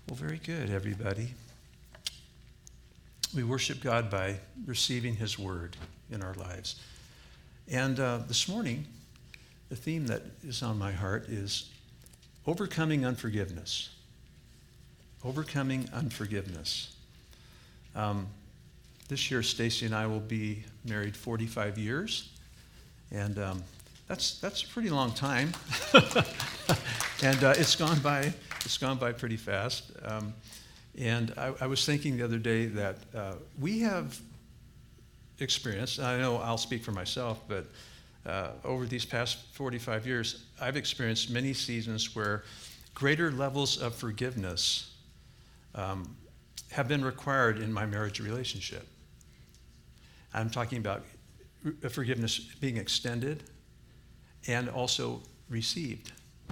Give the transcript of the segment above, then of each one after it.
Well, very good, everybody. We worship God by receiving his word in our lives. And this morning, the theme that is on my heart is overcoming unforgiveness. Overcoming unforgiveness. This year, Stacy and I will be married 45 years. And that's a pretty long time. And it's gone by pretty fast. And I was thinking the other day that we have experienced, I know I'll speak for myself, but over these past 45 years, I've experienced many seasons where greater levels of forgiveness have been required in my marriage relationship. I'm talking about forgiveness being extended and also received.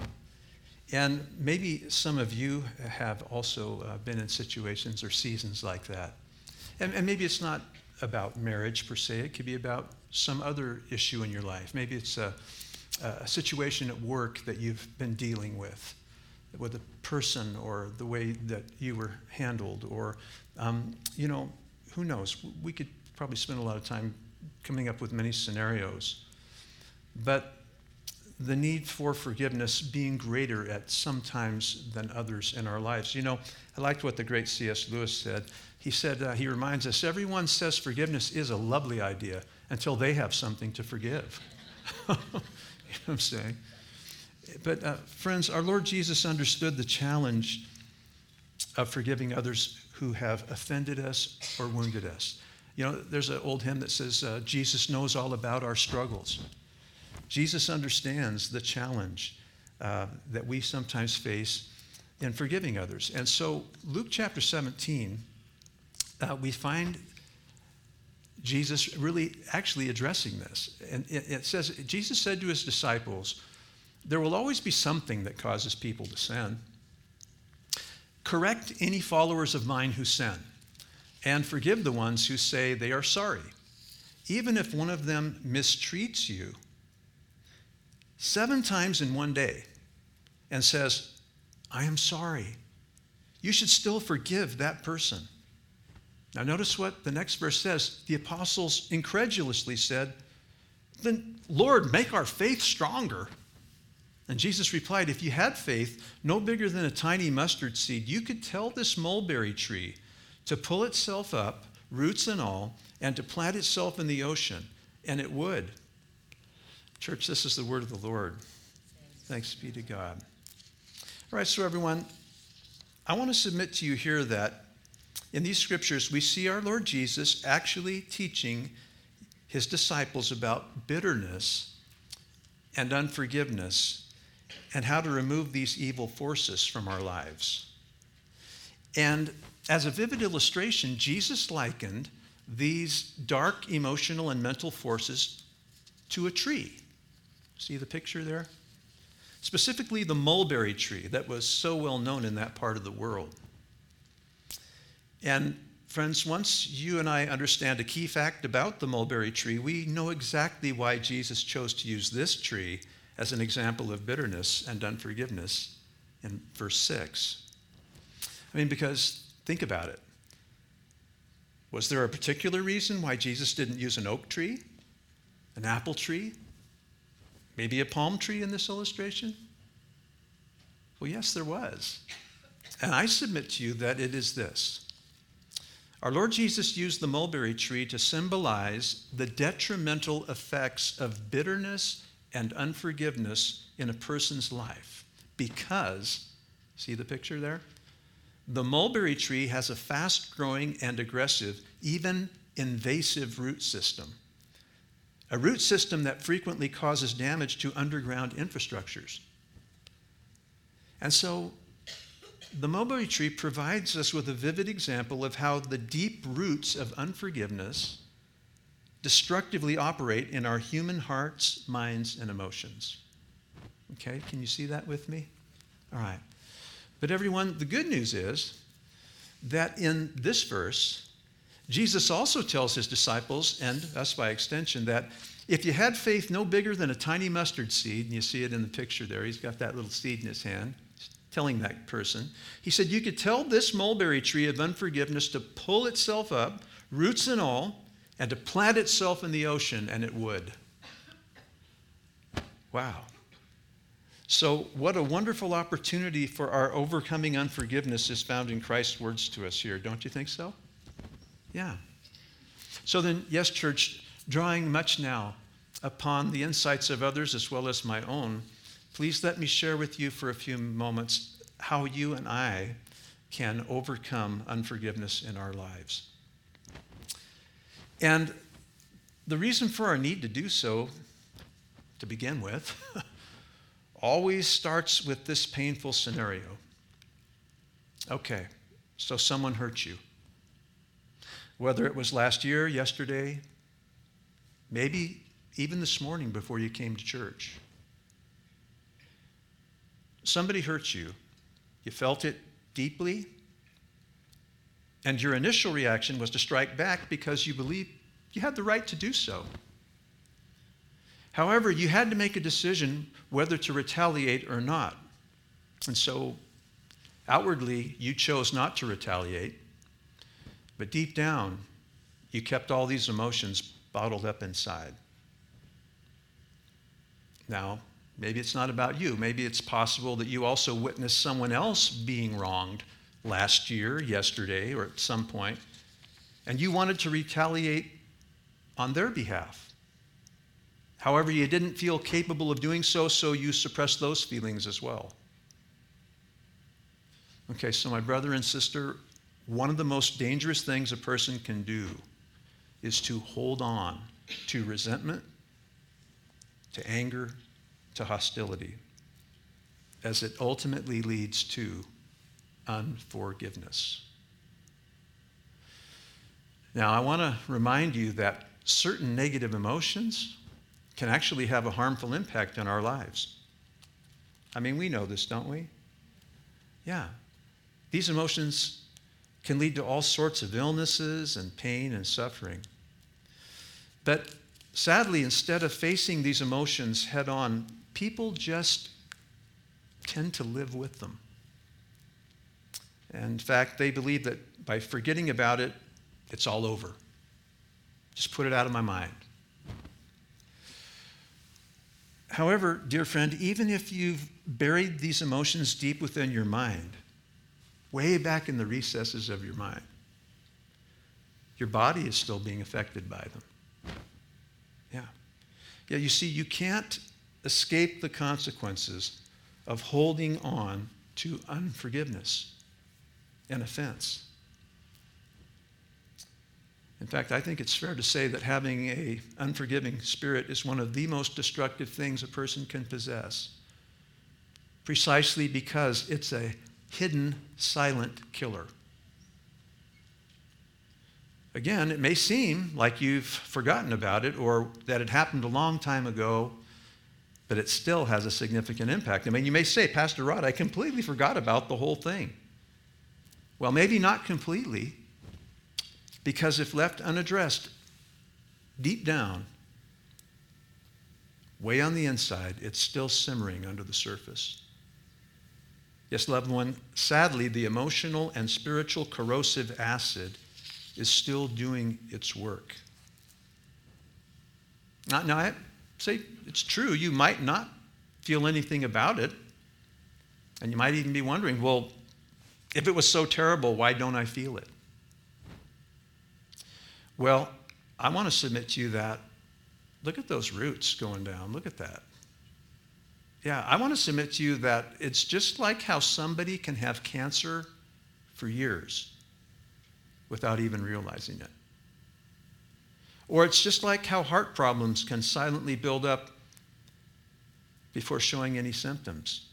And maybe some of you have also been in situations or seasons like that. And maybe it's not about marriage per se. It could be about some other issue in your life. Maybe it's a situation at work that you've been dealing with a person or the way that you were handled. Or, who knows? We could probably spend a lot of time coming up with many scenarios. But the need for forgiveness being greater at some times than others in our lives. I liked what the great C.S. Lewis said. He said, he reminds us, everyone says forgiveness is a lovely idea until they have something to forgive. You know what I'm saying? But friends, our Lord Jesus understood the challenge of forgiving others who have offended us or wounded us. There's an old hymn that says, Jesus knows all about our struggles. Jesus understands the challenge that we sometimes face in forgiving others. And so Luke chapter 17, we find Jesus really actually addressing this. And it says, Jesus said to his disciples, there will always be something that causes people to sin. Correct any followers of mine who sin, and forgive the ones who say they are sorry. Even if one of them mistreats you 7 times in one day and says, I am sorry, you should still forgive that person. Now notice what the next verse says. The apostles incredulously said, then Lord, make our faith stronger. And Jesus replied, if you had faith no bigger than a tiny mustard seed, you could tell this mulberry tree to pull itself up, roots and all, and to plant itself in the ocean, and it would. Church, this is the word of the Lord. Thanks be to God. All right, so everyone, I want to submit to you here that in these scriptures, we see our Lord Jesus actually teaching his disciples about bitterness and unforgiveness and how to remove these evil forces from our lives. And as a vivid illustration, Jesus likened these dark emotional and mental forces to a tree. See the picture there? Specifically the mulberry tree that was so well known in that part of the world. And friends, once you and I understand a key fact about the mulberry tree, we know exactly why Jesus chose to use this tree as an example of bitterness and unforgiveness in verse 6. Because think about it. Was there a particular reason why Jesus didn't use an oak tree, an apple tree, maybe a palm tree in this illustration? Well, yes, there was. And I submit to you that it is this. Our Lord Jesus used the mulberry tree to symbolize the detrimental effects of bitterness and unforgiveness in a person's life. Because, see the picture there? The mulberry tree has a fast-growing and aggressive, even invasive root system. A root system that frequently causes damage to underground infrastructures. And so the mulberry tree provides us with a vivid example of how the deep roots of unforgiveness destructively operate in our human hearts, minds, and emotions. Okay, can you see that with me? All right. But everyone, the good news is that in this verse, Jesus also tells his disciples, and us by extension, that if you had faith no bigger than a tiny mustard seed, and you see it in the picture there, he's got that little seed in his hand, telling that person, he said, you could tell this mulberry tree of unforgiveness to pull itself up, roots and all, and to plant itself in the ocean, and it would. Wow. So what a wonderful opportunity for our overcoming unforgiveness is found in Christ's words to us here. Don't you think so? Yeah. So then, yes, church, drawing much now upon the insights of others as well as my own, please let me share with you for a few moments how you and I can overcome unforgiveness in our lives. And the reason for our need to do so, to begin with, always starts with this painful scenario. Okay, so someone hurt you. Whether it was last year, yesterday, maybe even this morning before you came to church. Somebody hurt you. You felt it deeply, and your initial reaction was to strike back because you believed you had the right to do so. However, you had to make a decision whether to retaliate or not. And so, outwardly, you chose not to retaliate, but deep down, you kept all these emotions bottled up inside. Now, maybe it's not about you. Maybe it's possible that you also witnessed someone else being wronged last year, yesterday, or at some point, and you wanted to retaliate on their behalf. However, you didn't feel capable of doing so, so you suppressed those feelings as well. Okay, so my brother and sister, one of the most dangerous things a person can do is to hold on to resentment, to anger, to hostility, as it ultimately leads to unforgiveness. Now, I want to remind you that certain negative emotions can actually have a harmful impact on our lives. I mean, we know this, don't we? Yeah. These emotions can lead to all sorts of illnesses and pain and suffering. But sadly, instead of facing these emotions head on, people just tend to live with them. And in fact, they believe that by forgetting about it, it's all over. Just put it out of my mind. However, dear friend, even if you've buried these emotions deep within your mind, way back in the recesses of your mind, your body is still being affected by them. Yeah, you see, you can't escape the consequences of holding on to unforgiveness and offense. In fact, I think it's fair to say that having an unforgiving spirit is one of the most destructive things a person can possess, precisely because it's a hidden, silent killer. Again, it may seem like you've forgotten about it or that it happened a long time ago, but it still has a significant impact. I mean, you may say, Pastor Rod, I completely forgot about the whole thing. Well, maybe not completely, because if left unaddressed, deep down, way on the inside, it's still simmering under the surface. Yes, loved one, sadly, the emotional and spiritual corrosive acid is still doing its work. Now, I say it's true, you might not feel anything about it, and you might even be wondering, well, if it was so terrible, why don't I feel it? Well, I want to submit to you that, look at those roots going down. Look at that. Yeah, I want to submit to you that it's just like how somebody can have cancer for years without even realizing it. Or it's just like how heart problems can silently build up before showing any symptoms.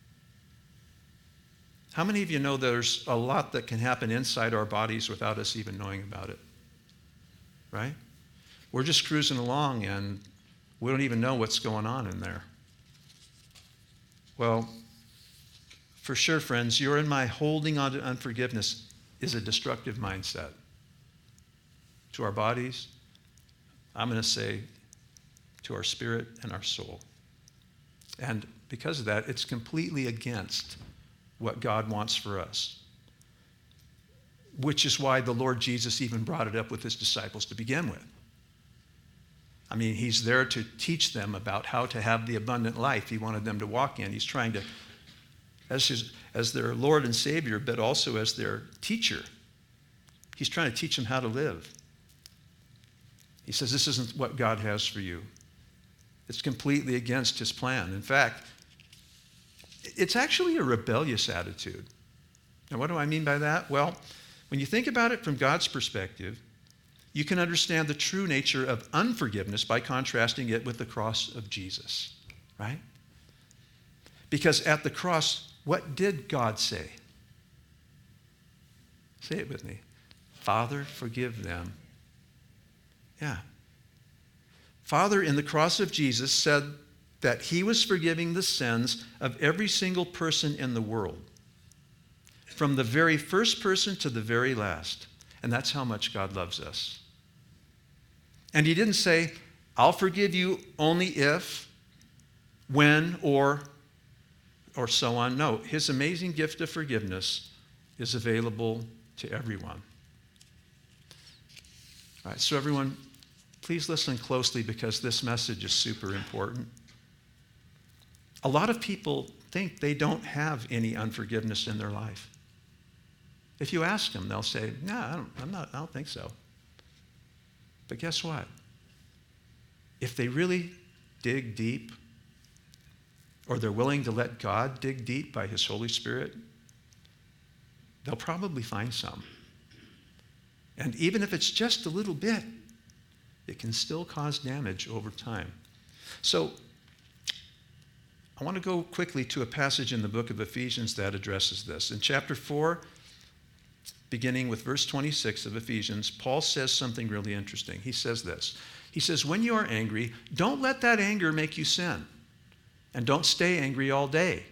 How many of you know there's a lot that can happen inside our bodies without us even knowing about it? Right? We're just cruising along and we don't even know what's going on in there. Well, for sure, friends, your and my holding on to unforgiveness is a destructive mindset to our bodies. I'm going to say to our spirit and our soul. And because of that, it's completely against what God wants for us. Which is why the Lord Jesus even brought it up with his disciples to begin with. I mean, he's there to teach them about how to have the abundant life he wanted them to walk in. He's trying to, as their Lord and Savior, but also as their teacher, he's trying to teach them how to live. He says, this isn't what God has for you. It's completely against his plan. In fact, it's actually a rebellious attitude. Now, what do I mean by that? Well, when you think about it from God's perspective, you can understand the true nature of unforgiveness by contrasting it with the cross of Jesus, right? Because at the cross, what did God say? Say it with me. Father, forgive them. Yeah. Father, in the cross of Jesus, said that he was forgiving the sins of every single person in the world, from the very first person to the very last. And that's how much God loves us. And he didn't say, I'll forgive you only if, when, or so on. No, his amazing gift of forgiveness is available to everyone. All right, so everyone, please listen closely because this message is super important. A lot of people think they don't have any unforgiveness in their life. If you ask them, they'll say, no, I don't think so. But guess what? If they really dig deep, or they're willing to let God dig deep by his Holy Spirit, they'll probably find some. And even if it's just a little bit, it can still cause damage over time. So I want to go quickly to a passage in the book of Ephesians that addresses this. In chapter 4, beginning with verse 26 of Ephesians, Paul says something really interesting. He says this. He says, when you are angry, don't let that anger make you sin. And don't stay angry all day.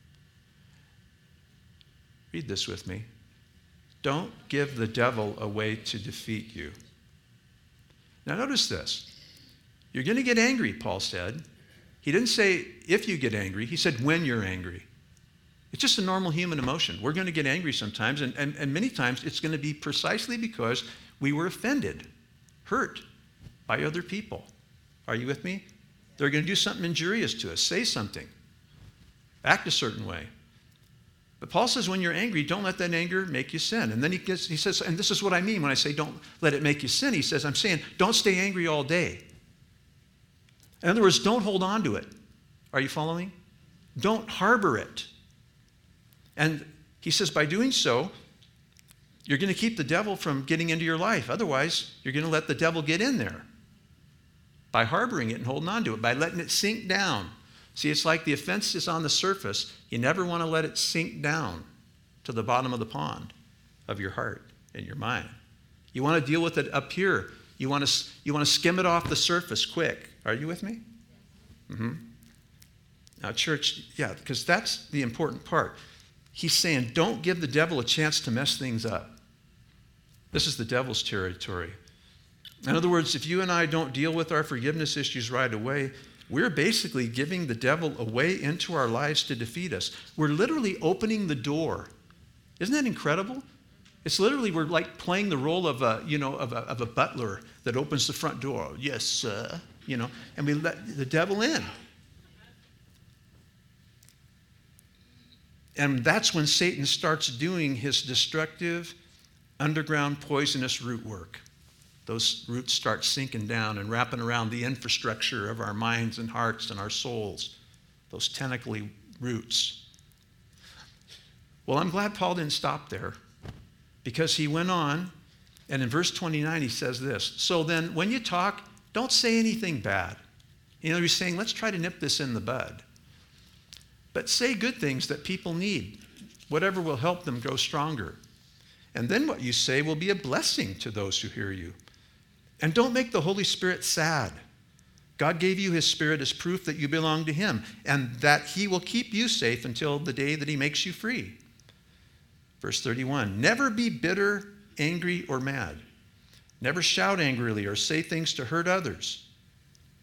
Read this with me. Don't give the devil a way to defeat you. Now notice this. You're going to get angry, Paul said. He didn't say if you get angry. He said when you're angry. It's just a normal human emotion. We're going to get angry sometimes, and many times it's going to be precisely because we were offended, hurt by other people. Are you with me? They're going to do something injurious to us, say something, act a certain way. But Paul says when you're angry, don't let that anger make you sin. And then he says, and this is what I mean when I say don't let it make you sin. He says, I'm saying don't stay angry all day. In other words, don't hold on to it. Are you following? Don't harbor it. And he says by doing so, you're going to keep the devil from getting into your life. Otherwise, you're going to let the devil get in there by harboring it and holding on to it, by letting it sink down. See, it's like the offense is on the surface. You never want to let it sink down to the bottom of the pond of your heart and your mind. You want to deal with it up here. You want to skim it off the surface quick. Are you with me? Mm-hmm. Now, church, yeah, because that's the important part. He's saying, don't give the devil a chance to mess things up. This is the devil's territory. In other words, if you and I don't deal with our forgiveness issues right away, we're basically giving the devil a way into our lives to defeat us. We're literally opening the door. Isn't that incredible? It's literally, we're like playing the role of a butler that opens the front door. Yes, sir. And we let the devil in. And that's when Satan starts doing his destructive, underground, poisonous root work. Those roots start sinking down and wrapping around the infrastructure of our minds and hearts and our souls, those tentacly roots. Well, I'm glad Paul didn't stop there, because he went on, and in verse 29 he says this, so then when you talk, don't say anything bad. He's saying, let's try to nip this in the bud. But say good things that people need, whatever will help them grow stronger. And then what you say will be a blessing to those who hear you. And don't make the Holy Spirit sad. God gave you his Spirit as proof that you belong to him and that he will keep you safe until the day that he makes you free. Verse 31, never be bitter, angry, or mad. Never shout angrily or say things to hurt others.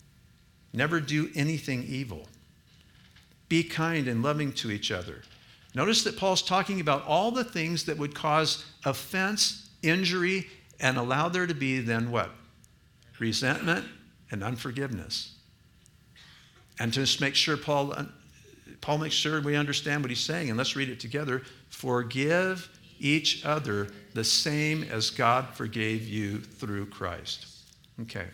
Never do anything evil. Be kind and loving to each other, Notice that Paul's talking about all the things that would cause offense, injury, and allow there to be then what? Resentment and unforgiveness. And to just make sure Paul makes sure we understand what he's saying, and let's read it together. Forgive each other the same as God forgave you through Christ. Okay.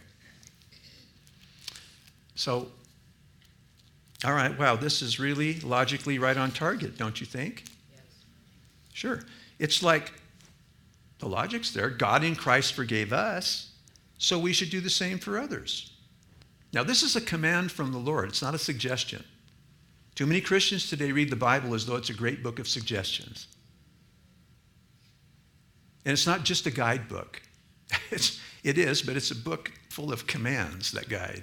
So, all right, wow, this is really logically right on target, don't you think? Yes. Sure. It's like the logic's there. God in Christ forgave us, so we should do the same for others. Now, this is a command from the Lord. It's not a suggestion. Too many Christians today read the Bible as though it's a great book of suggestions. And it's not just a guidebook. It is, but it's a book full of commands that guide.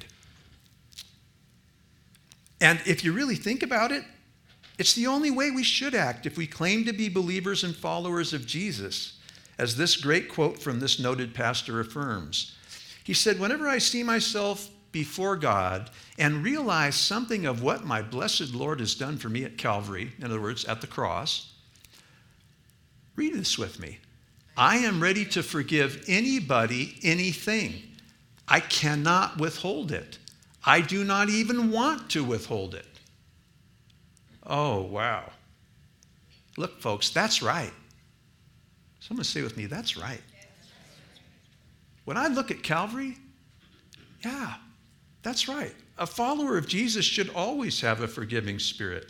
And if you really think about it, it's the only way we should act if we claim to be believers and followers of Jesus, as this great quote from this noted pastor affirms. He said, "Whenever I see myself before God and realize something of what my blessed Lord has done for me at Calvary," in other words, at the cross, read this with me. "I am ready to forgive anybody anything. I cannot withhold it. I do not even want to withhold it." Oh, wow. Look, folks, that's right. Someone say with me, that's right. When I look at Calvary, yeah, that's right. A follower of Jesus should always have a forgiving spirit.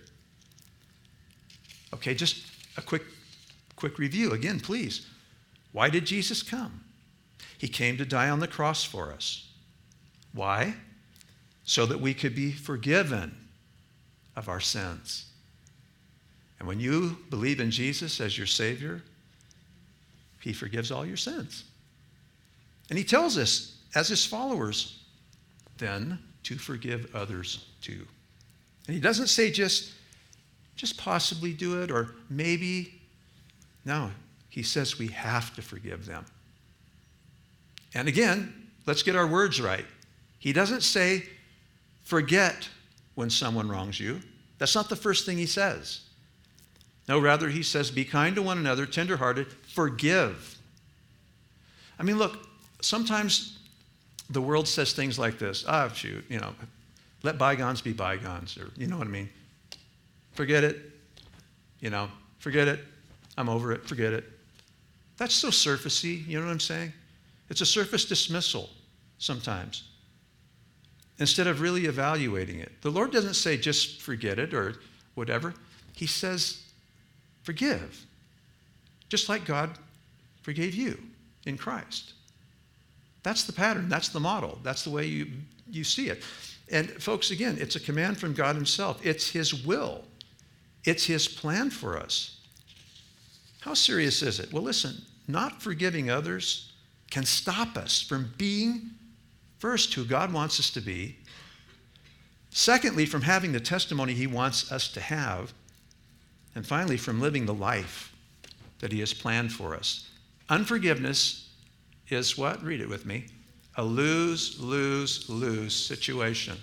Okay, just a quick review again, please. Why did Jesus come? He came to die on the cross for us. Why? So that we could be forgiven of our sins. And when you believe in Jesus as your Savior, He forgives all your sins. And He tells us, as His followers, then to forgive others too. And He doesn't say just possibly do it or maybe. No, He says we have to forgive them. And again, let's get our words right. He doesn't say forget when someone wrongs you. That's not the first thing He says. No, rather He says be kind to one another, tenderhearted, forgive. I mean, look, sometimes the world says things like this. Shoot, let bygones be bygones, or you know what I mean? Forget it, forget it. I'm over it, forget it. That's so surfacey, you know what I'm saying? It's a surface dismissal sometimes, instead of really evaluating it. The Lord doesn't say just forget it or whatever. He says forgive, just like God forgave you in Christ. That's the pattern. That's the model. That's the way you see it. And folks, again, it's a command from God Himself. It's His will. It's His plan for us. How serious is it? Well, listen, not forgiving others can stop us from being, first, who God wants us to be. Secondly, from having the testimony He wants us to have. And finally, from living the life that He has planned for us. Unforgiveness is what? Read it with me. A lose, lose, lose situation.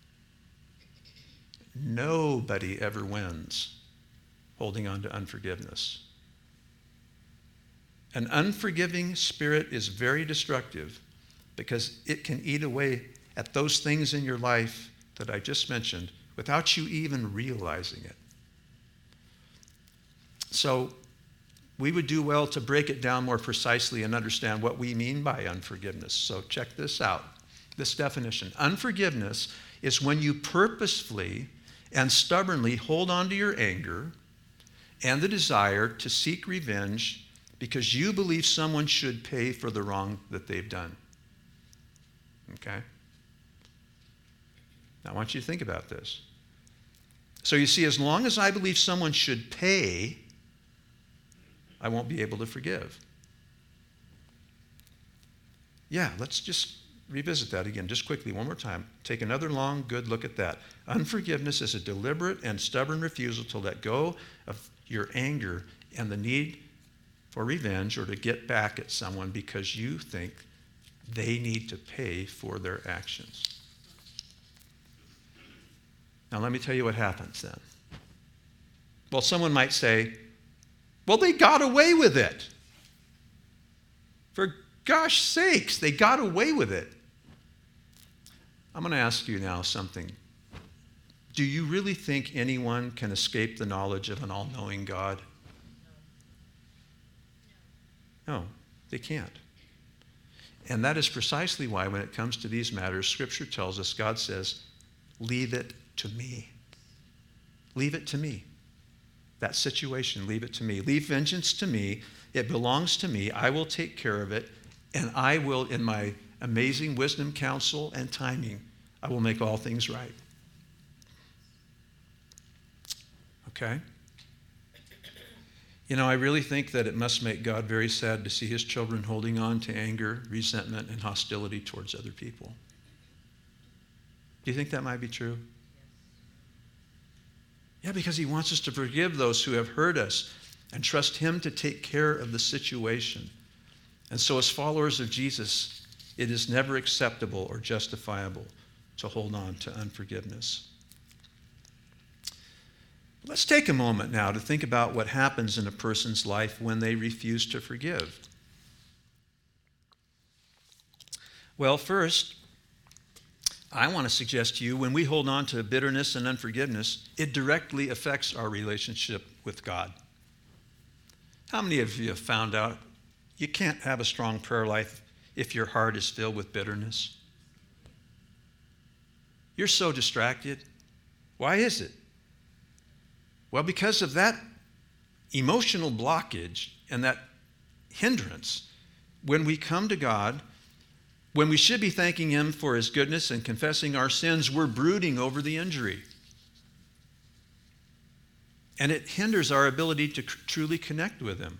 Nobody ever wins holding on to unforgiveness. An unforgiving spirit is very destructive because it can eat away at those things in your life that I just mentioned without you even realizing it. So we would do well to break it down more precisely and understand what we mean by unforgiveness. So check this out, this definition. Unforgiveness is when you purposefully and stubbornly hold on to your anger and the desire to seek revenge because you believe someone should pay for the wrong that they've done. Okay? Now I want you to think about this. So you see, as long as I believe someone should pay, I won't be able to forgive. Yeah, let's just revisit that again, just quickly, one more time. Take another long, good look at that. Unforgiveness is a deliberate and stubborn refusal to let go of your anger and the need for revenge or to get back at someone because you think they need to pay for their actions. Now, let me tell you what happens then. Well, someone might say, well, they got away with it. For gosh sakes, they got away with it. I'm going to ask you now something. Do you really think anyone can escape the knowledge of an all-knowing God? No, they can't. And that is precisely why when it comes to these matters, Scripture tells us, God says, leave it to me. Leave it to me. That situation, leave it to me. Leave vengeance to me. It belongs to me. I will take care of it. And I will, in my amazing wisdom, counsel, and timing, I will make all things right. Okay? You know, I really think that it must make God very sad to see his children holding on to anger, resentment, and hostility towards other people. Do you think that might be true? Yeah, because he wants us to forgive those who have hurt us and trust him to take care of the situation. And so as followers of Jesus, it is never acceptable or justifiable to hold on to unforgiveness. Let's take a moment now to think about what happens in a person's life when they refuse to forgive. Well, first, I want to suggest to you, when we hold on to bitterness and unforgiveness, it directly affects our relationship with God. How many of you have found out you can't have a strong prayer life if your heart is filled with bitterness? You're so distracted. Why is it? Well, because of that emotional blockage and that hindrance, when we come to God, when we should be thanking him for his goodness and confessing our sins, we're brooding over the injury. And it hinders our ability to truly connect with him.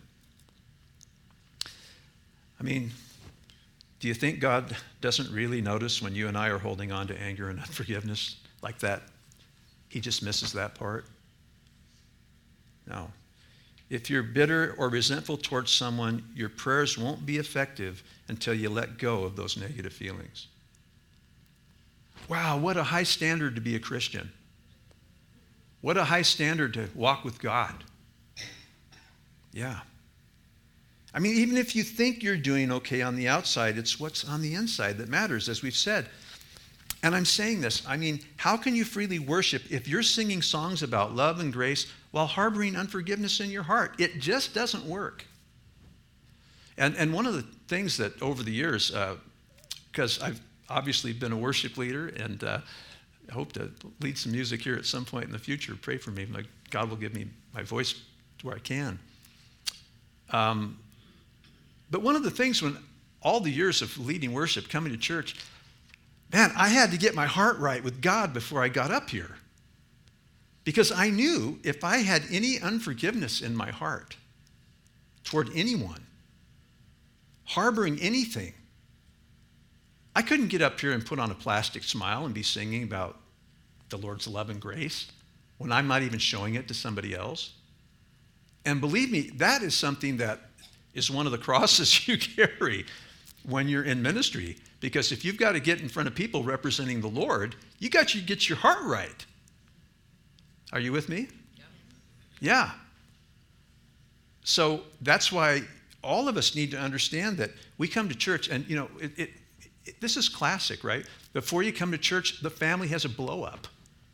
I mean, do you think God doesn't really notice when you and I are holding on to anger and unforgiveness like that? He just misses that part. No. If you're bitter or resentful towards someone, your prayers won't be effective until you let go of those negative feelings. Wow, what a high standard to be a Christian. What a high standard to walk with God. Yeah. I mean, even if you think you're doing okay on the outside, it's what's on the inside that matters, as we've said. And I'm saying this, I mean, how can you freely worship if you're singing songs about love and grace while harboring unforgiveness in your heart? It just doesn't work. And one of the things that over the years, because I've obviously been a worship leader and I hope to lead some music here at some point in the future. Pray for me. God will give me my voice to where I can. But one of the things when all the years of leading worship, coming to church, man, I had to get my heart right with God before I got up here. Because I knew if I had any unforgiveness in my heart toward anyone, harboring anything, I couldn't get up here and put on a plastic smile and be singing about the Lord's love and grace when I'm not even showing it to somebody else. And believe me, that is something that is one of the crosses you carry when you're in ministry. Because if you've got to get in front of people representing the Lord, you got to get your heart right. Are you with me? Yeah. So that's why all of us need to understand that we come to church, and you know, this is classic, right? Before you come to church, the family has a blow up.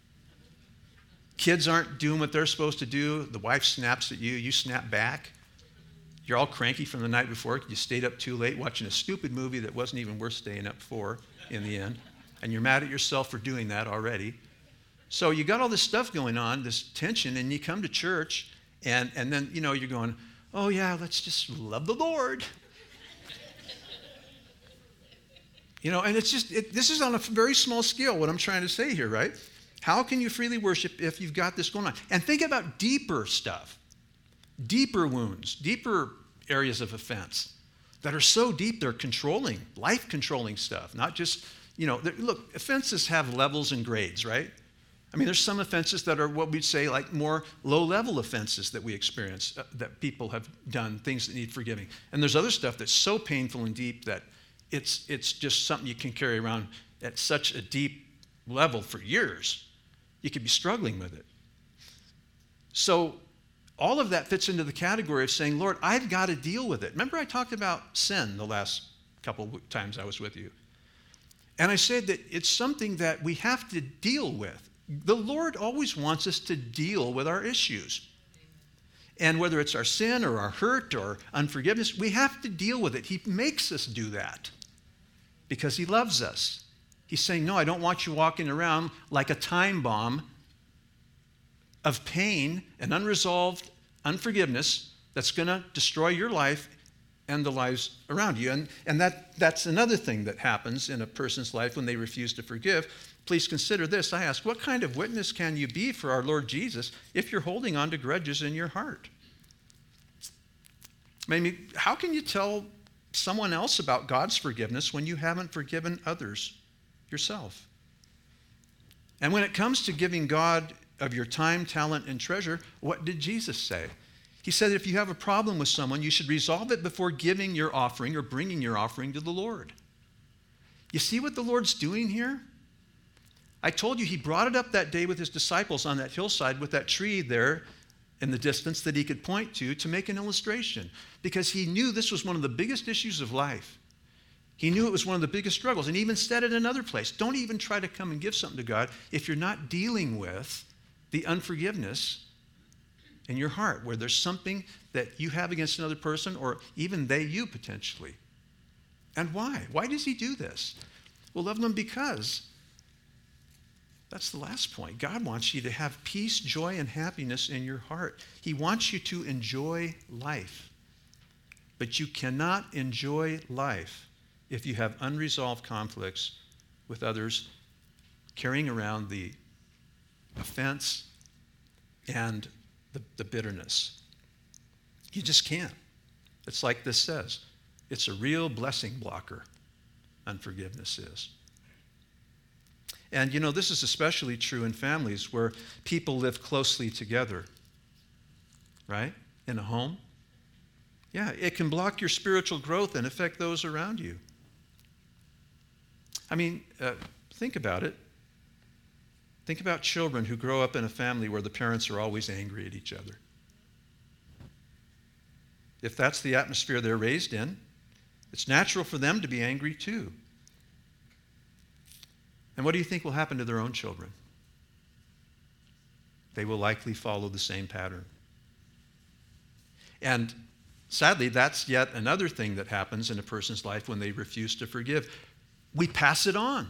Kids aren't doing what they're supposed to do. The wife snaps at you. You snap back. You're all cranky from the night before. You stayed up too late watching a stupid movie that wasn't even worth staying up for in the end. And you're mad at yourself for doing that already. So you got all this stuff going on, this tension, and you come to church, and then, you know, you're going, oh, yeah, let's just love the Lord. You know, and it's just, this is on a very small scale, what I'm trying to say here, right? How can you freely worship if you've got this going on? And think about deeper stuff, deeper wounds, deeper areas of offense that are so deep they're controlling, life-controlling stuff, not just, you know, look, offenses have levels and grades, right? I mean, there's some offenses that are what we'd say like more low-level offenses that we experience, that people have done, things that need forgiving. And there's other stuff that's so painful and deep that it's just something you can carry around at such a deep level for years. You could be struggling with it. So all of that fits into the category of saying, Lord, I've got to deal with it. Remember I talked about sin the last couple of times I was with you. And I said that it's something that we have to deal with. The Lord always wants us to deal with our issues. And whether it's our sin or our hurt or unforgiveness, we have to deal with it. He makes us do that because he loves us. He's saying, no, I don't want you walking around like a time bomb of pain and unresolved unforgiveness that's going to destroy your life and the lives around you. And that's another thing that happens in a person's life when they refuse to forgive. Please consider this. I ask, what kind of witness can you be for our Lord Jesus if you're holding on to grudges in your heart? Maybe, how can you tell someone else about God's forgiveness when you haven't forgiven others yourself? And when it comes to giving God of your time, talent, and treasure, what did Jesus say? He said if you have a problem with someone, you should resolve it before giving your offering or bringing your offering to the Lord. You see what the Lord's doing here? I told you he brought it up that day with his disciples on that hillside with that tree there in the distance that he could point to make an illustration, because he knew this was one of the biggest issues of life. He knew it was one of the biggest struggles, and even said it in another place. Don't even try to come and give something to God if you're not dealing with the unforgiveness in your heart, where there's something that you have against another person, or even they you potentially. And why? Why does he do this? Well, love them because that's the last point. God wants you to have peace, joy, and happiness in your heart. He wants you to enjoy life. But you cannot enjoy life if you have unresolved conflicts with others, carrying around the offense and the bitterness. You just can't. It's like this says. It's a real blessing blocker. Unforgiveness is. And you know, this is especially true in families where people live closely together, right? In a home. Yeah, it can block your spiritual growth and affect those around you. I mean, think about it. Think about children who grow up in a family where the parents are always angry at each other. If that's the atmosphere they're raised in, it's natural for them to be angry too. And what do you think will happen to their own children? They will likely follow the same pattern. And sadly, that's yet another thing that happens in a person's life when they refuse to forgive. We pass it on.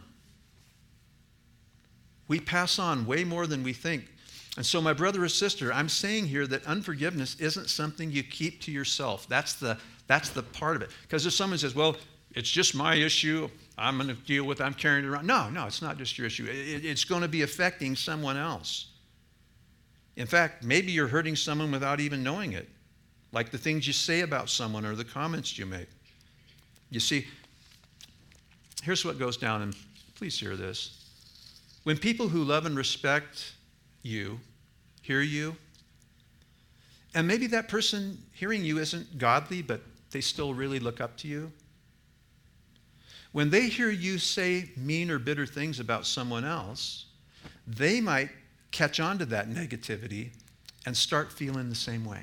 We pass on way more than we think. And so, my brother or sister, I'm saying here that unforgiveness isn't something you keep to yourself. That's the part of it. Because if someone says, well, it's just my issue, I'm going to deal with it, I'm carrying it around. No, it's not just your issue. It's going to be affecting someone else. In fact, maybe you're hurting someone without even knowing it, like the things you say about someone or the comments you make. You see, here's what goes down, and please hear this. When people who love and respect you hear you, and maybe that person hearing you isn't godly, but they still really look up to you. When they hear you say mean or bitter things about someone else, they might catch on to that negativity and start feeling the same way.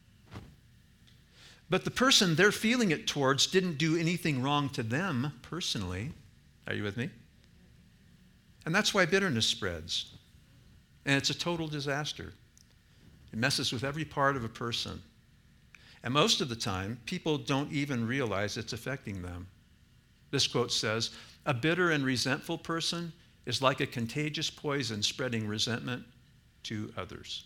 But the person they're feeling it towards didn't do anything wrong to them personally. Are you with me? And that's why bitterness spreads. And it's a total disaster. It messes with every part of a person. And most of the time, people don't even realize it's affecting them. This quote says, "A bitter and resentful person is like a contagious poison spreading resentment to others."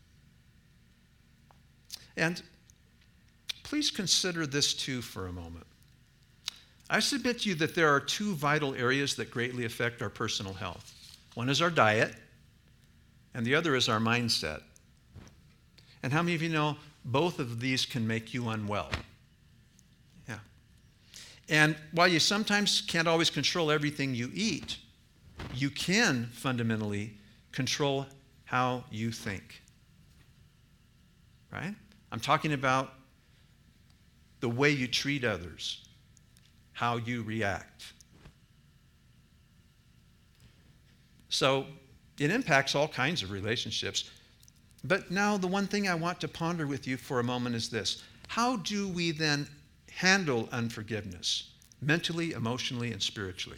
And please consider this too for a moment. I submit to you that there are two vital areas that greatly affect our personal health. One is our diet, and the other is our mindset. And how many of you know both of these can make you unwell? Yeah. And while you sometimes can't always control everything you eat, you can fundamentally control how you think. Right? I'm talking about the way you treat others, how you react. So it impacts all kinds of relationships. But now the one thing I want to ponder with you for a moment is this. How do we then handle unforgiveness, mentally, emotionally, and spiritually?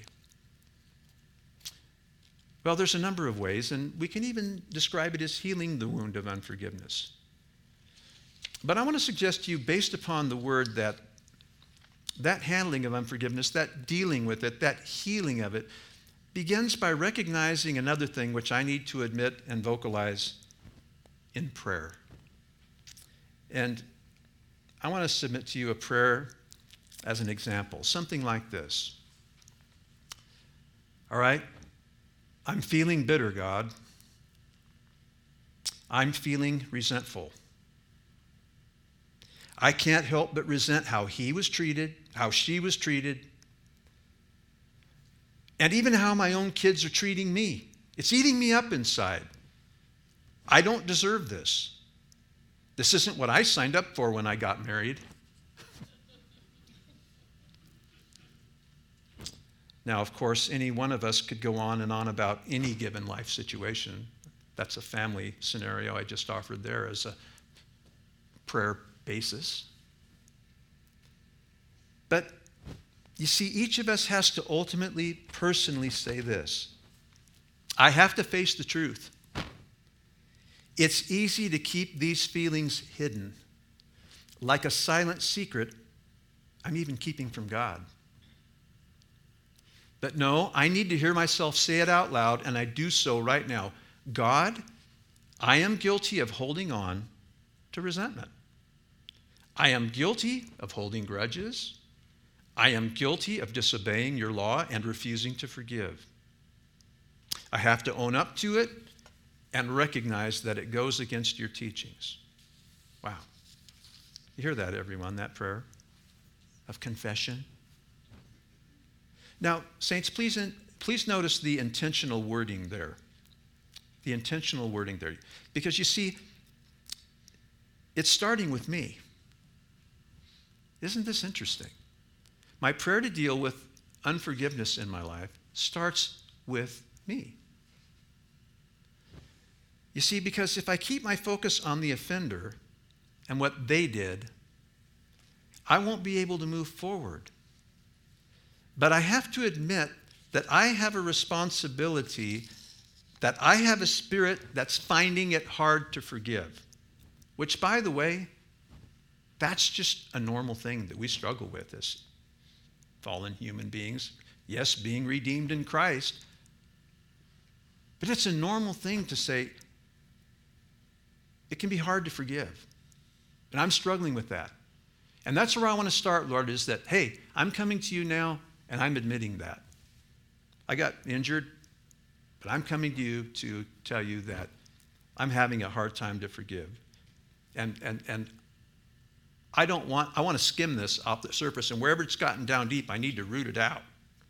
Well, there's a number of ways, and we can even describe it as healing the wound of unforgiveness. But I want to suggest to you, based upon the word, that handling of unforgiveness, that dealing with it, that healing of it, begins by recognizing another thing which I need to admit and vocalize in prayer. And I want to submit to you a prayer as an example, something like this. All right, I'm feeling bitter, God. I'm feeling resentful. I can't help but resent how he was treated, how she was treated, and even how my own kids are treating me. It's eating me up inside. I don't deserve this. This isn't what I signed up for when I got married. Now, of course, any one of us could go on and on about any given life situation. That's a family scenario I just offered there as a prayer basis. But you see, each of us has to ultimately, personally say this. I have to face the truth. It's easy to keep these feelings hidden, like a silent secret I'm even keeping from God. But no, I need to hear myself say it out loud, and I do so right now. God, I am guilty of holding on to resentment. I am guilty of holding grudges. I am guilty of disobeying your law and refusing to forgive. I have to own up to it and recognize that it goes against your teachings. Wow. You hear that, everyone, that prayer of confession? Now, saints, please notice the intentional wording there. The intentional wording there. Because you see, it's starting with me. Isn't this interesting? My prayer to deal with unforgiveness in my life starts with me. You see, because if I keep my focus on the offender and what they did, I won't be able to move forward. But I have to admit that I have a responsibility, that I have a spirit that's finding it hard to forgive, which, by the way, that's just a normal thing that we struggle with as fallen human beings. Yes, being redeemed in Christ, but it's a normal thing to say, it can be hard to forgive. And I'm struggling with that. And that's where I want to start, Lord, is that, hey, I'm coming to you now, and I'm admitting that. I got injured, but I'm coming to you to tell you that I'm having a hard time to forgive. And I want to skim this off the surface, and wherever it's gotten down deep, I need to root it out.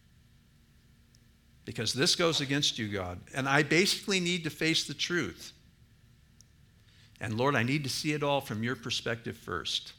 Because this goes against you, God. And I basically need to face the truth. And Lord, I need to see it all from your perspective first.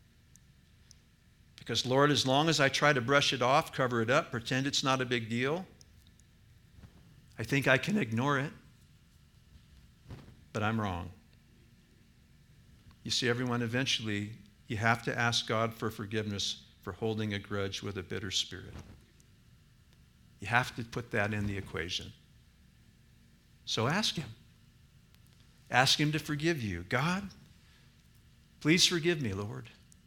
Because Lord, as long as I try to brush it off, cover it up, pretend it's not a big deal, I think I can ignore it. But I'm wrong. You see, everyone, eventually, you have to ask God for forgiveness for holding a grudge with a bitter spirit. You have to put that in the equation. So ask him. Ask him to forgive you. God, please forgive me, Lord.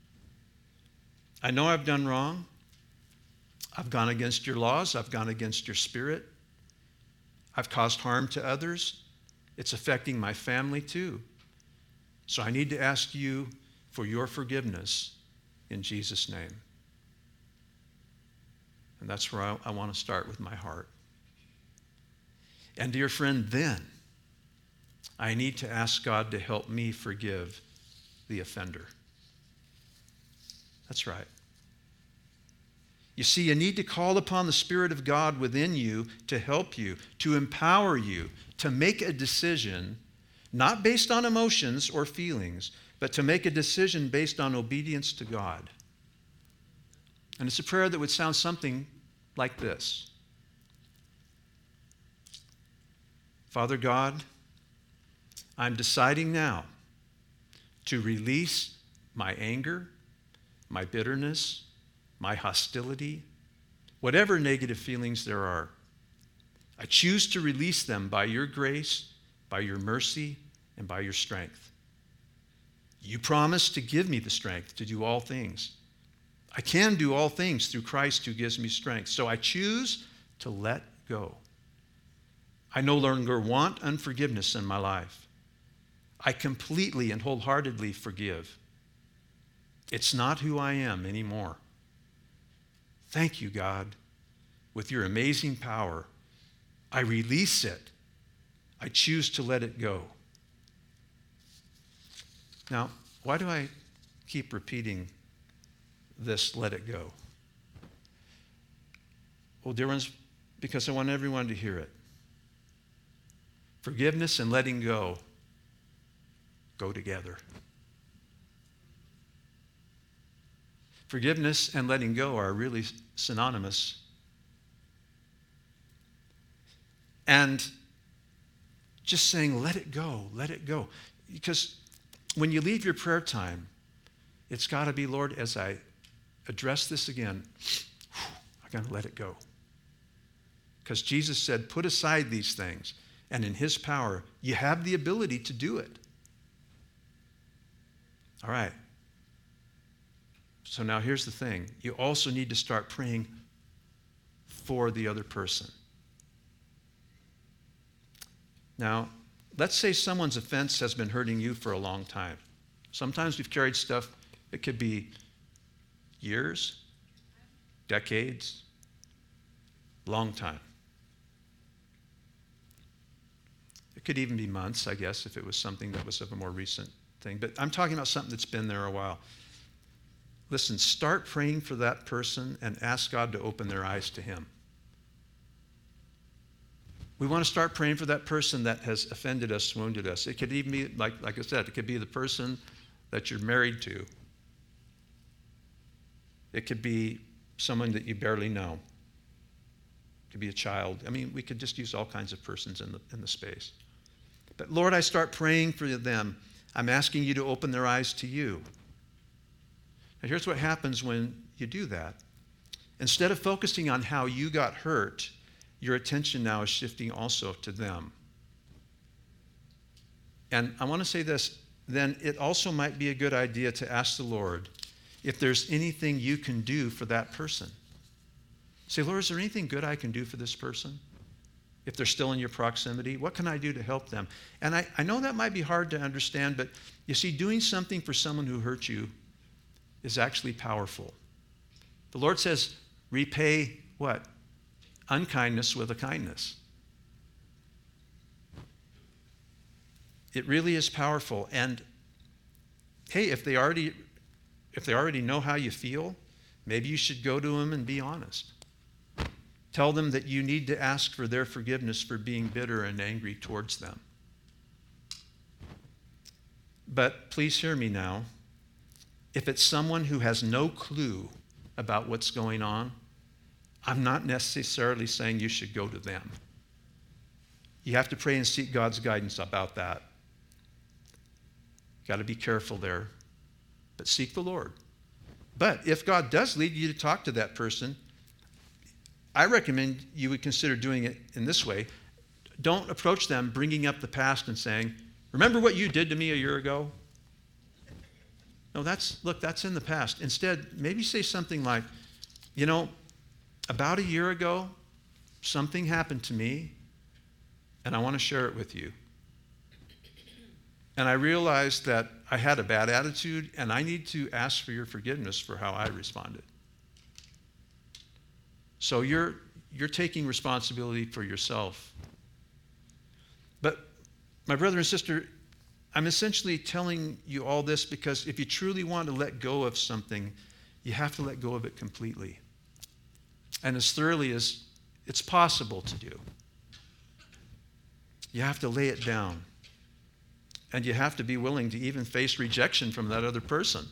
I know I've done wrong. I've gone against your laws. I've gone against your spirit. I've caused harm to others. It's affecting my family too. So I need to ask you for your forgiveness in Jesus' name. And that's where I want to start with my heart. And dear friend, then I need to ask God to help me forgive the offender. That's right. You see, you need to call upon the Spirit of God within you to help you, to empower you, to make a decision, not based on emotions or feelings, but to make a decision based on obedience to God. And it's a prayer that would sound something like this. Father God, I'm deciding now to release my anger, my bitterness, my hostility, whatever negative feelings there are. I choose to release them by your grace, by your mercy, and by your strength. You promised to give me the strength to do all things. I can do all things through Christ who gives me strength. So I choose to let go. I no longer want unforgiveness in my life. I completely and wholeheartedly forgive. It's not who I am anymore. Thank you, God. With your amazing power, I release it. I choose to let it go. Now, why do I keep repeating this, let it go? Well, dear ones, because I want everyone to hear it. Forgiveness and letting go together. Forgiveness and letting go are really synonymous. And just saying, let it go, let it go. Because when you leave your prayer time, it's got to be, Lord, as I address this again, I'm going to let it go. Because Jesus said, put aside these things. And in his power, you have the ability to do it. All right. So now here's the thing. You also need to start praying for the other person. Now, let's say someone's offense has been hurting you for a long time. Sometimes we've carried stuff, it could be years, decades, long time. It could even be months, I guess, if it was something that was of a more recent thing. But I'm talking about something that's been there a while. Listen, start praying for that person and ask God to open their eyes to him. We want to start praying for that person that has offended us, wounded us. It could even be, like I said, it could be the person that you're married to. It could be someone that you barely know. It could be a child. I mean, we could just use all kinds of persons in the space. But Lord, I start praying for them. I'm asking you to open their eyes to you. Now, here's what happens when you do that. Instead of focusing on how you got hurt, your attention now is shifting also to them. And I want to say this, then it also might be a good idea to ask the Lord if there's anything you can do for that person. Say, Lord, is there anything good I can do for this person? If they're still in your proximity, what can I do to help them? And I know that might be hard to understand, but you see, doing something for someone who hurt you is actually powerful. The Lord says, repay what? Unkindness with a kindness. It really is powerful. And hey, if they already know how you feel, maybe you should go to them and be honest. Tell them that you need to ask for their forgiveness for being bitter and angry towards them. But please hear me now. If it's someone who has no clue about what's going on, I'm not necessarily saying you should go to them. You have to pray and seek God's guidance about that. You've got to be careful there. But seek the Lord. But if God does lead you to talk to that person, I recommend you would consider doing it in this way. Don't approach them bringing up the past and saying, remember what you did to me a year ago? No, that's in the past. Instead, maybe say something like, about a year ago, something happened to me, and I want to share it with you. And I realized that I had a bad attitude, and I need to ask for your forgiveness for how I responded. So you're taking responsibility for yourself. But my brother and sister, I'm essentially telling you all this because if you truly want to let go of something, you have to let go of it completely. And as thoroughly as it's possible to do. You have to lay it down. And you have to be willing to even face rejection from that other person.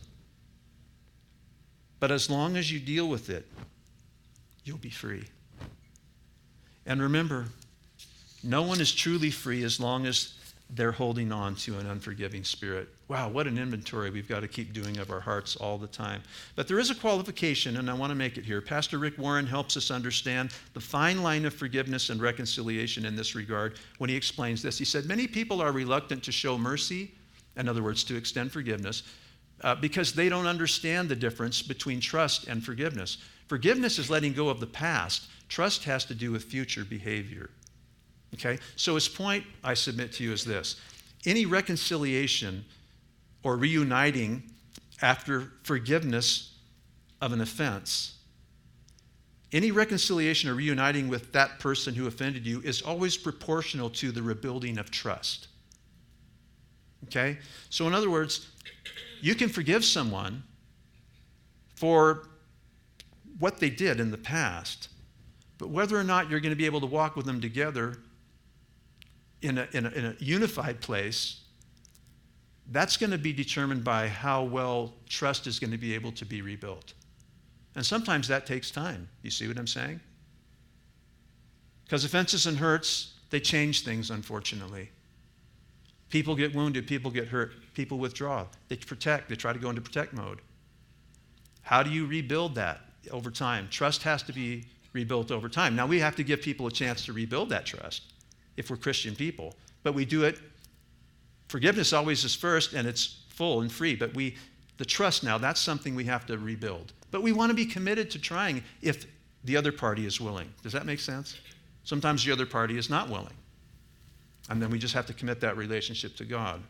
But as long as you deal with it, you'll be free. And remember, no one is truly free as long as they're holding on to an unforgiving spirit. Wow, what an inventory we've got to keep doing of our hearts all the time. But there is a qualification, and I want to make it here. Pastor Rick Warren helps us understand the fine line of forgiveness and reconciliation in this regard when he explains this. He said, many people are reluctant to show mercy, in other words, to extend forgiveness, because they don't understand the difference between trust and forgiveness. Forgiveness is letting go of the past. Trust has to do with future behavior. Okay? So his point, I submit to you, is this. Any reconciliation or reuniting after forgiveness of an offense, any reconciliation or reuniting with that person who offended you is always proportional to the rebuilding of trust. Okay? So in other words, you can forgive someone for what they did in the past, but whether or not you're going to be able to walk with them together in a unified place, that's going to be determined by how well trust is going to be able to be rebuilt. And sometimes that takes time. You see what I'm saying? Because offenses and hurts, they change things, unfortunately. People get wounded, people get hurt, people withdraw. They protect, they try to go into protect mode. How do you rebuild that over time? Trust has to be rebuilt over time. Now, we have to give people a chance to rebuild that trust if we're Christian people. But we do it, forgiveness always is first, and it's full and free. But the trust now, that's something we have to rebuild. But we want to be committed to trying if the other party is willing. Does that make sense? Sometimes the other party is not willing. And then we just have to commit that relationship to God.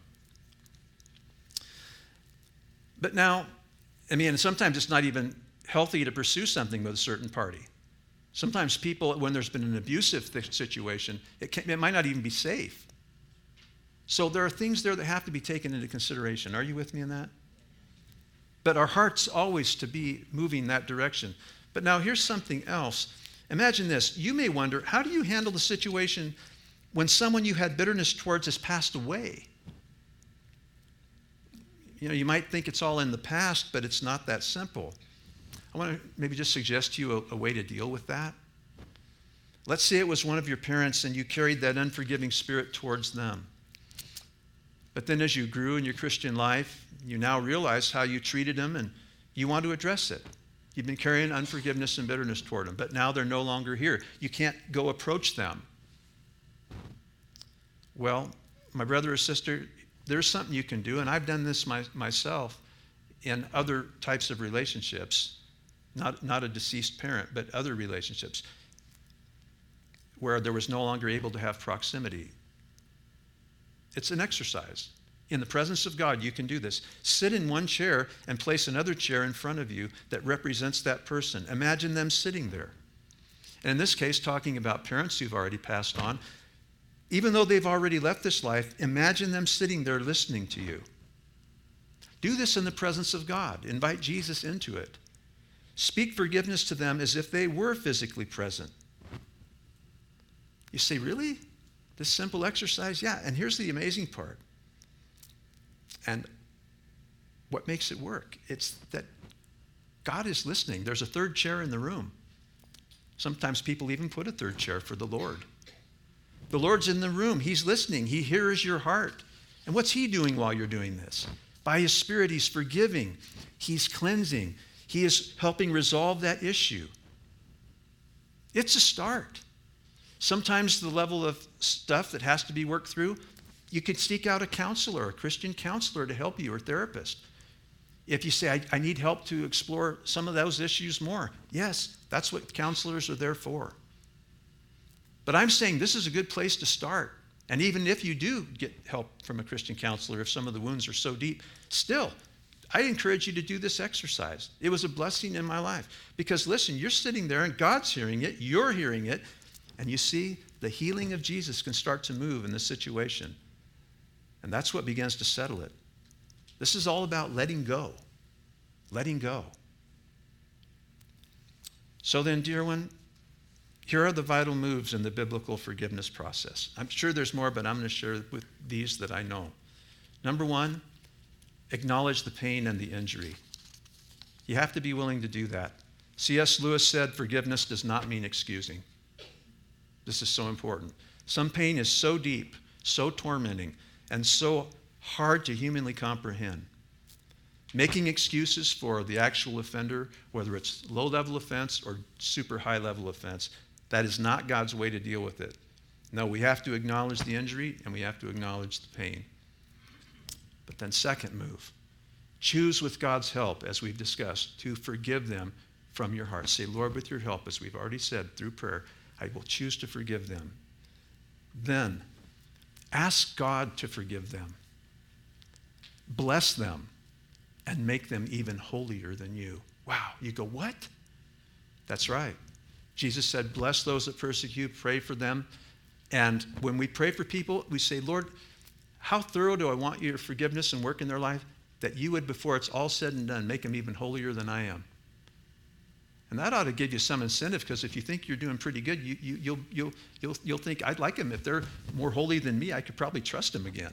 But now, sometimes it's not even healthy to pursue something with a certain party. Sometimes people, when there's been an abusive situation, it might not even be safe. So there are things there that have to be taken into consideration. Are you with me in that? But our heart's always to be moving that direction. But now here's something else. Imagine this. You may wonder, how do you handle the situation when someone you had bitterness towards has passed away? You might think it's all in the past, but it's not that simple. I want to maybe just suggest to you a way to deal with that. Let's say it was one of your parents and you carried that unforgiving spirit towards them. But then as you grew in your Christian life, you now realize how you treated them and you want to address it. You've been carrying unforgiveness and bitterness toward them, but now they're no longer here. You can't go approach them. Well, my brother or sister, there's something you can do, and I've done this myself in other types of relationships, not a deceased parent, but other relationships where there was no longer able to have proximity. It's an exercise. In the presence of God, you can do this. Sit in one chair and place another chair in front of you that represents that person. Imagine them sitting there. And in this case, talking about parents who've already passed on, even though they've already left this life, imagine them sitting there listening to you. Do this in the presence of God. Invite Jesus into it. Speak forgiveness to them as if they were physically present. You say, really? This simple exercise? Yeah, and here's the amazing part. And what makes it work? It's that God is listening. There's a third chair in the room. Sometimes people even put a third chair for the Lord. The Lord's in the room. He's listening. He hears your heart. And what's He doing while you're doing this? By His Spirit, He's forgiving. He's cleansing. He is helping resolve that issue. It's a start. Sometimes the level of stuff that has to be worked through, you could seek out a counselor, a Christian counselor to help you, or therapist. If you say, I need help to explore some of those issues more, yes, that's what counselors are there for. But I'm saying this is a good place to start. And even if you do get help from a Christian counselor, if some of the wounds are so deep, still, I encourage you to do this exercise. It was a blessing in my life. Because listen, you're sitting there and God's hearing it, you're hearing it, and you see the healing of Jesus can start to move in this situation. And that's what begins to settle it. This is all about letting go. Letting go. So then, dear one, here are the vital moves in the biblical forgiveness process. I'm sure there's more, but I'm going to share with these that I know. Number one, acknowledge the pain and the injury. You have to be willing to do that. C.S. Lewis said, forgiveness does not mean excusing. This is so important. Some pain is so deep, so tormenting, and so hard to humanly comprehend. Making excuses for the actual offender, whether it's low-level offense or super high-level offense, that is not God's way to deal with it. No, we have to acknowledge the injury and we have to acknowledge the pain. But then second move, choose with God's help, as we've discussed, to forgive them from your heart. Say, Lord, with your help, as we've already said through prayer, I will choose to forgive them. Then ask God to forgive them. Bless them and make them even holier than you. Wow, you go, what? That's right. Jesus said, bless those that persecute, pray for them. And when we pray for people, we say, Lord, how thorough do I want your forgiveness and work in their life? That you would, before it's all said and done, make them even holier than I am. And that ought to give you some incentive, because if you think you're doing pretty good, you'll think, I'd like them. If they're more holy than me, I could probably trust them again.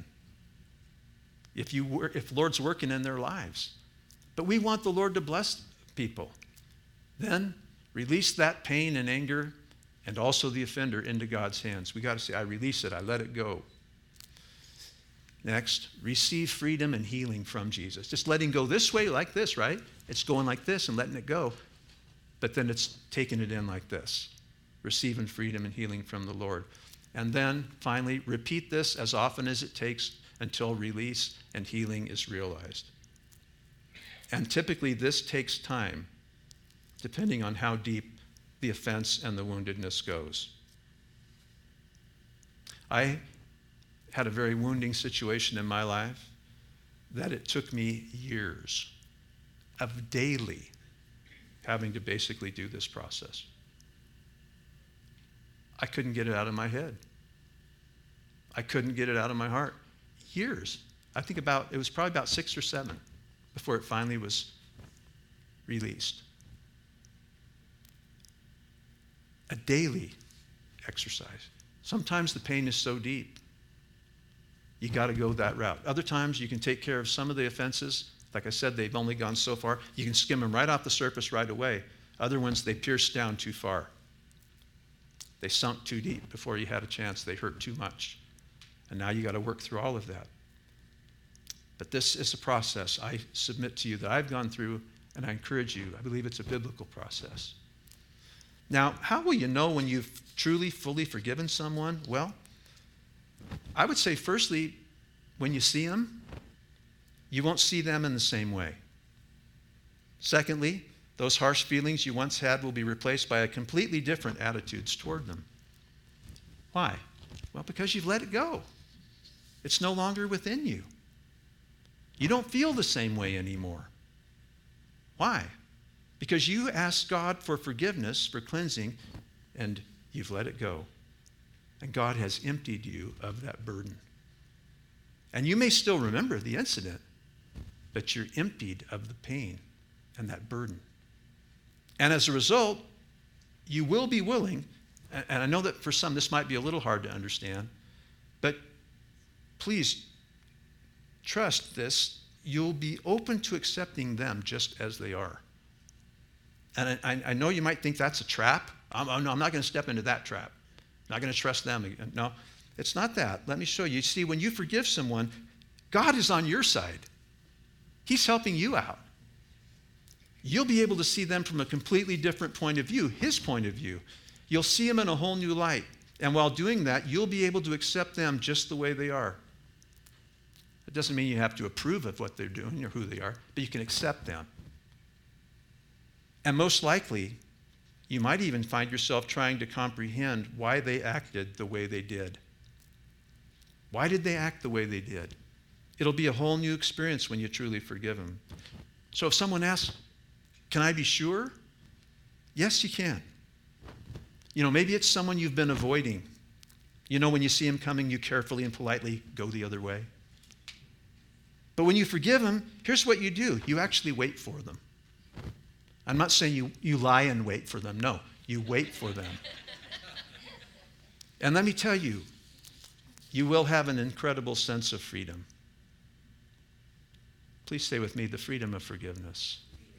If Lord's working in their lives. But we want the Lord to bless people. Then release that pain and anger and also the offender into God's hands. We got to say, I release it, I let it go. Next, receive freedom and healing from Jesus. Just letting go this way like this, right? It's going like this and letting it go. But then it's taking it in like this. Receiving freedom and healing from the Lord. And then finally, repeat this as often as it takes until release and healing is realized. And typically this takes time, depending on how deep the offense and the woundedness goes. I had a very wounding situation in my life that it took me years of daily having to basically do this process. I couldn't get it out of my head. I couldn't get it out of my heart. Years. I think it was probably about 6 or 7 before it finally was released. A daily exercise. Sometimes the pain is so deep, you got to go that route. Other times you can take care of some of the offenses. Like I said, they've only gone so far. You can skim them right off the surface right away. Other ones, they pierced down too far. They sunk too deep before you had a chance. They hurt too much. And now you got to work through all of that. But this is a process I submit to you that I've gone through, and I encourage you. I believe it's a biblical process. Now, how will you know when you've truly, fully forgiven someone? Well, I would say firstly, when you see them, you won't see them in the same way. Secondly, those harsh feelings you once had will be replaced by a completely different attitudes toward them. Why? Well, because you've let it go. It's no longer within you. You don't feel the same way anymore. Why? Because you asked God for forgiveness, for cleansing, and you've let it go. And God has emptied you of that burden. And you may still remember the incident, but you're emptied of the pain and that burden. And as a result, you will be willing, and I know that for some this might be a little hard to understand, but please trust this, you'll be open to accepting them just as they are. And I know you might think that's a trap. No, I'm not going to step into that trap. I'm not going to trust them again. No, it's not that. Let me show you. See, when you forgive someone, God is on your side. He's helping you out. You'll be able to see them from a completely different point of view, His point of view. You'll see them in a whole new light. And while doing that, you'll be able to accept them just the way they are. It doesn't mean you have to approve of what they're doing or who they are, but you can accept them. And most likely, you might even find yourself trying to comprehend why they acted the way they did. Why did they act the way they did? It'll be a whole new experience when you truly forgive them. So if someone asks, can I be sure? Yes, you can. Maybe it's someone you've been avoiding. When you see them coming, you carefully and politely go the other way. But when you forgive them, here's what you do. You actually wait for them. I'm not saying you lie and wait for them. No, you wait for them. And let me tell you, you will have an incredible sense of freedom. Please stay with me, the freedom of forgiveness.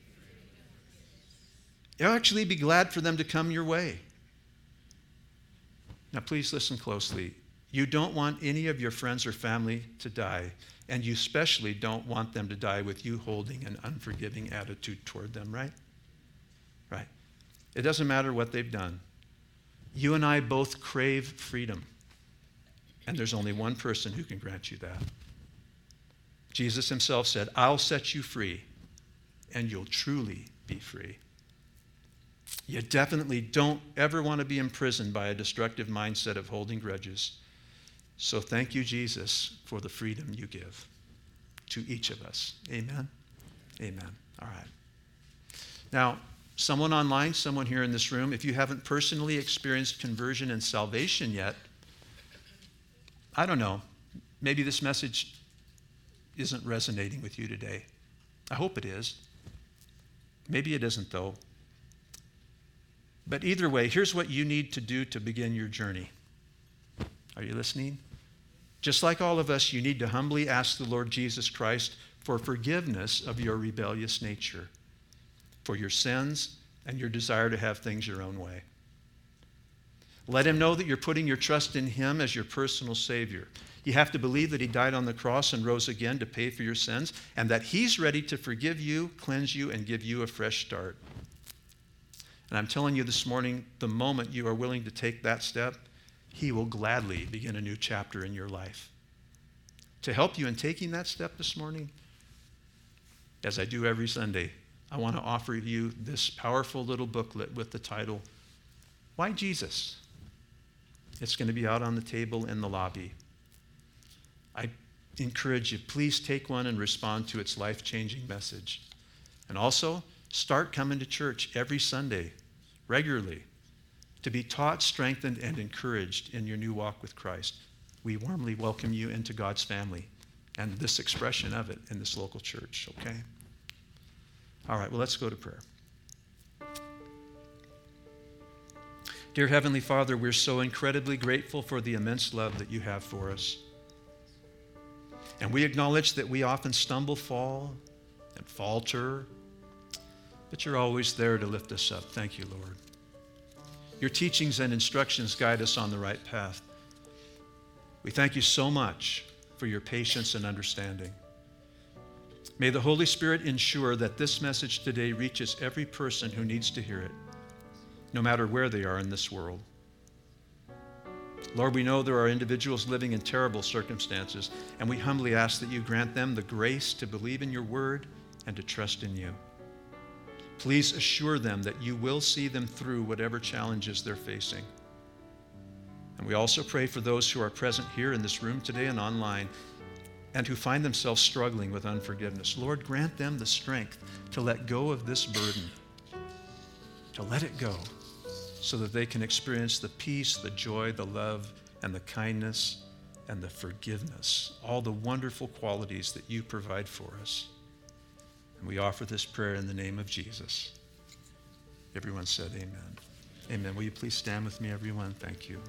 You'll actually be glad for them to come your way. Now, please listen closely. You don't want any of your friends or family to die, and you especially don't want them to die with you holding an unforgiving attitude toward them, right? Right. It doesn't matter what they've done. You and I both crave freedom, and there's only one person who can grant you that. Jesus himself said, I'll set you free, and you'll truly be free. You definitely don't ever want to be imprisoned by a destructive mindset of holding grudges. So thank you, Jesus, for the freedom you give to each of us. Amen? Amen. All right. Now, someone online, someone here in this room, if you haven't personally experienced conversion and salvation yet, I don't know, maybe this message isn't resonating with you today. I hope it is. Maybe it isn't, though. But either way, here's what you need to do to begin your journey. Are you listening? Just like all of us, you need to humbly ask the Lord Jesus Christ for forgiveness of your rebellious nature, for your sins and your desire to have things your own way. Let him know that you're putting your trust in him as your personal Savior. You have to believe that he died on the cross and rose again to pay for your sins, and that he's ready to forgive you, cleanse you, and give you a fresh start. And I'm telling you this morning, the moment you are willing to take that step, he will gladly begin a new chapter in your life. To help you in taking that step this morning, as I do every Sunday, I want to offer you this powerful little booklet with the title, Why Jesus? It's going to be out on the table in the lobby. I encourage you, please take one and respond to its life-changing message. And also, start coming to church every Sunday, regularly, to be taught, strengthened, and encouraged in your new walk with Christ. We warmly welcome you into God's family and this expression of it in this local church, okay? All right, well, let's go to prayer. Dear Heavenly Father, we're so incredibly grateful for the immense love that you have for us. And we acknowledge that we often stumble, fall, and falter, but you're always there to lift us up. Thank you, Lord. Your teachings and instructions guide us on the right path. We thank you so much for your patience and understanding. May the Holy Spirit ensure that this message today reaches every person who needs to hear it, no matter where they are in this world. Lord, we know there are individuals living in terrible circumstances, and we humbly ask that you grant them the grace to believe in your word and to trust in you. Please assure them that you will see them through whatever challenges they're facing. And we also pray for those who are present here in this room today and online and who find themselves struggling with unforgiveness. Lord, grant them the strength to let go of this burden, to let it go, so that they can experience the peace, the joy, the love, and the kindness, and the forgiveness, all the wonderful qualities that you provide for us. And we offer this prayer in the name of Jesus. Everyone said amen. Amen. Will you please stand with me, everyone? Thank you.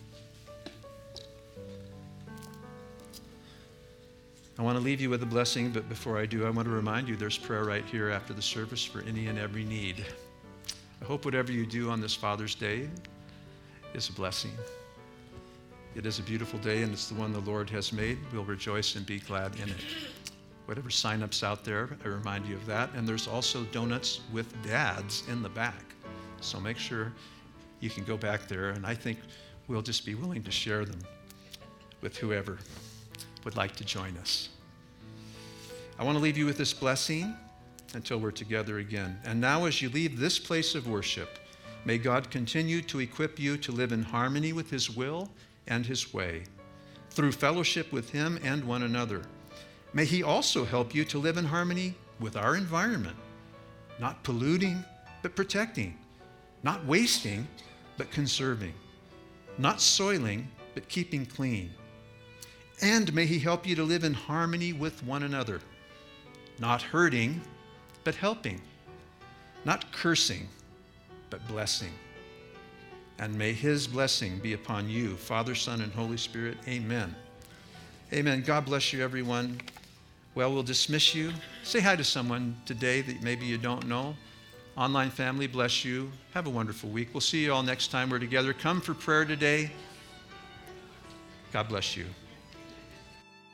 I want to leave you with a blessing, but before I do, I want to remind you there's prayer right here after the service for any and every need. I hope whatever you do on this Father's Day is a blessing. It is a beautiful day, and it's the one the Lord has made. We'll rejoice and be glad in it. Whatever sign-ups out there, I remind you of that. And there's also donuts with dads in the back. So make sure you can go back there, and I think we'll just be willing to share them with whoever would like to join us. I want to leave you with this blessing until we're together again. And now as you leave this place of worship, may God continue to equip you to live in harmony with his will and his way, through fellowship with him and one another. May he also help you to live in harmony with our environment, not polluting, but protecting, not wasting, but conserving, not soiling, but keeping clean. And may he help you to live in harmony with one another, not hurting, but helping, not cursing, but blessing. And may his blessing be upon you, Father, Son, and Holy Spirit. Amen. Amen. God bless you, everyone. Well, we'll dismiss you. Say hi to someone today that maybe you don't know. Online family, bless you. Have a wonderful week. We'll see you all next time we're together. Come for prayer today. God bless you.